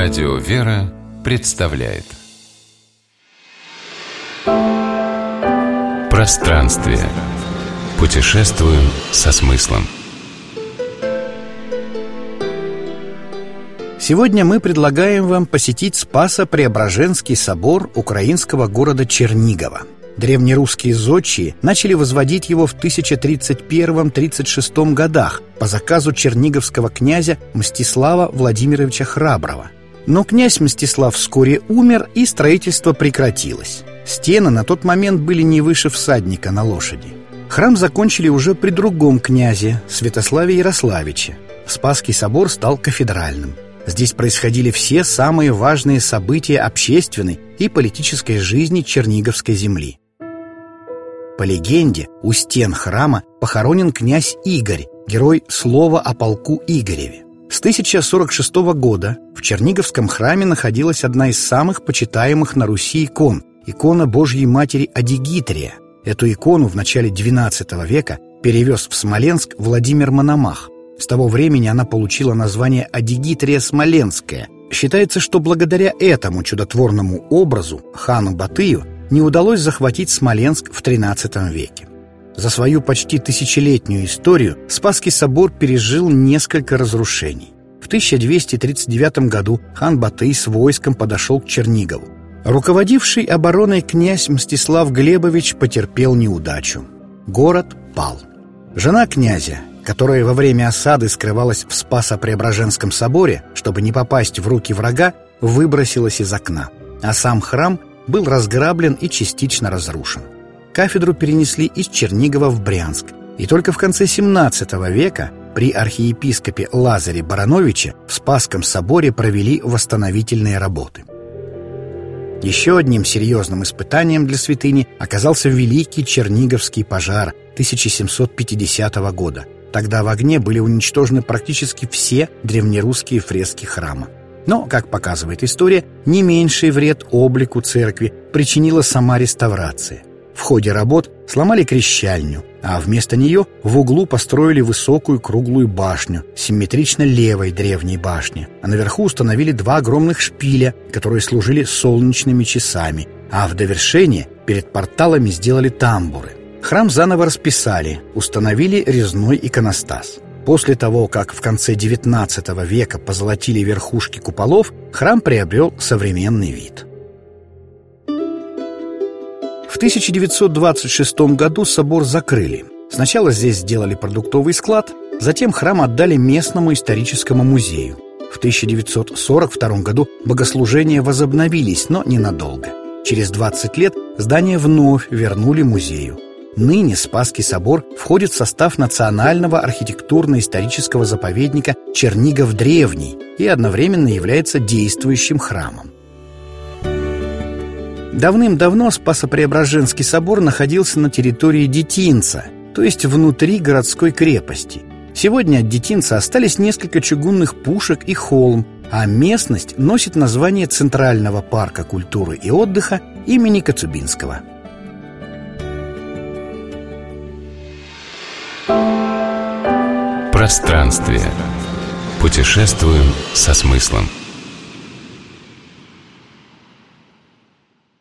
Радио «Вера» представляет Пространствие. Путешествуем со смыслом. Сегодня мы предлагаем вам посетить Спасо-Преображенский собор украинского города Чернигова. Древнерусские зодчие начали возводить его в 1031-36 годах по заказу черниговского князя Мстислава Владимировича Храброго. Но князь Мстислав вскоре умер, и строительство прекратилось. Стены на тот момент были не выше всадника на лошади. Храм закончили уже при другом князе, Святославе Ярославиче. Спасский собор стал кафедральным. Здесь происходили все самые важные события общественной и политической жизни Черниговской земли. По легенде, у стен храма похоронен князь Игорь, герой слова о полку Игореве. С 1046 года в Черниговском храме находилась одна из самых почитаемых на Руси икон – икона Божьей Матери Адигитрия. Эту икону в начале XII века перевез в Смоленск Владимир Мономах. С того времени она получила название Адигитрия Смоленская. Считается, что благодаря этому чудотворному образу хану Батыю не удалось захватить Смоленск в XIII веке. За свою почти тысячелетнюю историю Спасский собор пережил несколько разрушений. В 1239 году хан Батый с войском подошел к Чернигову. Руководивший обороной князь Мстислав Глебович потерпел неудачу. Город пал. Жена князя, которая во время осады скрывалась в Спасо-Преображенском соборе, чтобы не попасть в руки врага, выбросилась из окна, а сам храм был разграблен и частично разрушен. Кафедру перенесли из Чернигова в Брянск, и только в конце XVII века при архиепископе Лазаре Барановиче в Спасском соборе провели восстановительные работы. Еще одним серьезным испытанием для святыни оказался Великий Черниговский пожар 1750 года. Тогда в огне были уничтожены практически все древнерусские фрески храма. Но, как показывает история, не меньший вред облику церкви причинила сама реставрация. В ходе работ сломали крещальню, а вместо нее в углу построили высокую круглую башню, симметрично левой древней башне, а наверху установили два огромных шпиля, которые служили солнечными часами, а в довершение перед порталами сделали тамбуры. Храм заново расписали, установили резной иконостас. После того, как в конце XIX века позолотили верхушки куполов, храм приобрел современный вид. В 1926 году собор закрыли. Сначала здесь сделали продуктовый склад, затем храм отдали местному историческому музею. В 1942 году богослужения возобновились, но ненадолго. Через 20 лет здание вновь вернули музею. Ныне Спасский собор входит в состав Национального архитектурно-исторического заповедника Чернигов Древний и одновременно является действующим храмом. Давным-давно Спасо-Преображенский собор находился на территории Детинца, то есть внутри городской крепости. Сегодня от Детинца остались несколько чугунных пушек и холм, а местность носит название Центрального парка культуры и отдыха имени Коцюбинского. Пространствие. Путешествуем со смыслом.